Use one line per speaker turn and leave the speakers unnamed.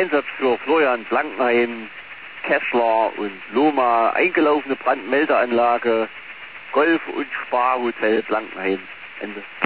Einsatz für Florian Blankenheim, Kessler und Loma, eingelaufene Brandmeldeanlage, Golf- und Sparhotel Blankenheim. Ende.